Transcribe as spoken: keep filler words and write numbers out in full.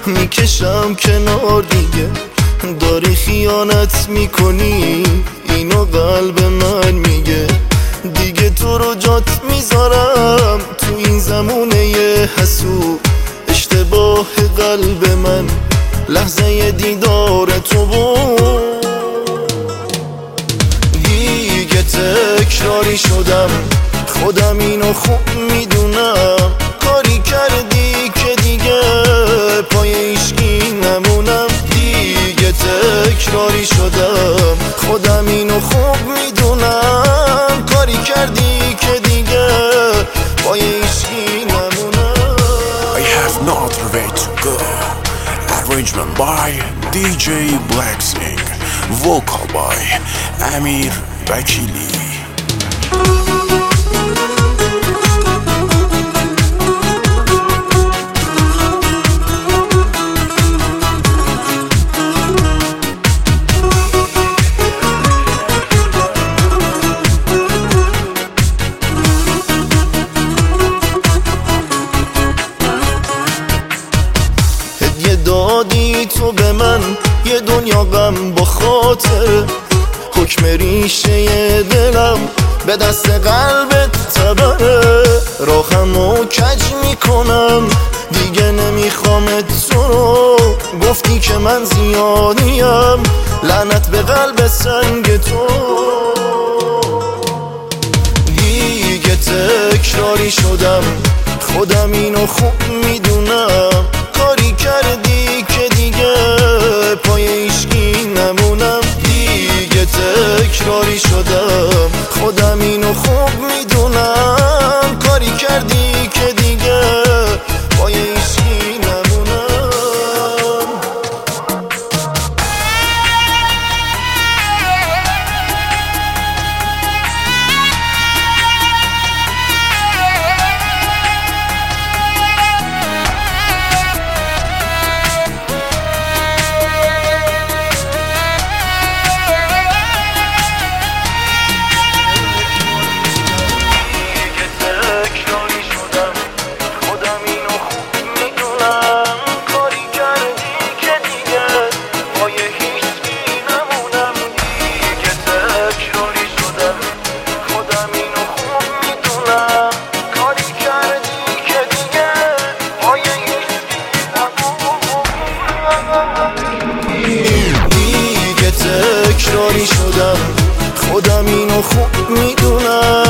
میکشم کنار دیگه. داری خیانت میکنی اینو قلب من میگه. دیگه تو رو جات میذارم تو این زمونه حسود. اشتباه قلب من لحظه دیدار تو بود. دیگه تکراری شدم خودم اینو خوب میدونم. کاری کردی که دیگه پای عشقی نمونم. دیگه تکراری شدم خودم اینو خوب میدونم. کاری کردی که دیگه پای عشقی نمونم. I have no other way to go. Arrangement by دی جی Black Sing. Vocal by امیر وکیلی. دادی تو به من یه دنیا غم با خاطر. حکم ریشه دلم به دست قلبت تبره. راهمو کج میکنم دیگه نمیخوامت تو رو. گفتی که من زیادیم لعنت به قلب سنگ تو. دیگه تکراری شدم خودم اینو خوب میدونم. کاری کردی که دیگه پای عشقی نمونم. دیگه تکراری شدم خودم اینو خوب میدونم. کاری کردی که دیگه پای عشقی نمونم. تکراری شدم خودم اینو خوب میدونم.